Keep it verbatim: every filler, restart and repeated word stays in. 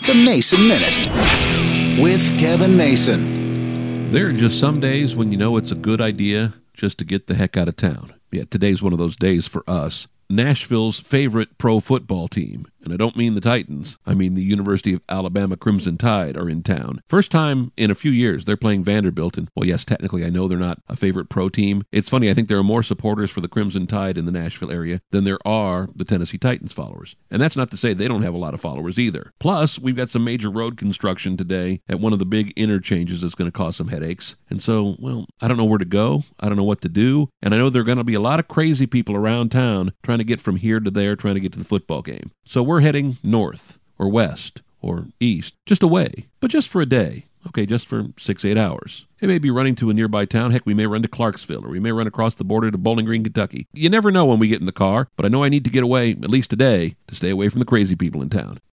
The Mason Minute with Kevin Mason. There are just some days when you know it's a good idea just to get the heck out of town. Yeah, today's one of those days for us. Nashville's favorite pro football team, and I don't mean the Titans, I mean the University of Alabama Crimson Tide are in town. First time in a few years they're playing Vanderbilt, and well, yes, technically I know they're not a favorite pro team. It's funny, I think there are more supporters for the Crimson Tide in the Nashville area than there are the Tennessee Titans followers. And that's not to say they don't have a lot of followers either. Plus, we've got some major road construction today at one of the big interchanges that's going to cause some headaches. And so, well, I don't know where to go, I don't know what to do, and I know there are going to be a lot of crazy people around town trying to get from here to there, trying to get to the football game. So we're heading north or west or east, just away, but just for a day. Okay, just for six, eight hours. It may be running to a nearby town. Heck, we may run to Clarksville, or we may run across the border to Bowling Green, Kentucky. You never know when we get in the car, but I know I need to get away, at least today, to stay away from the crazy people in town.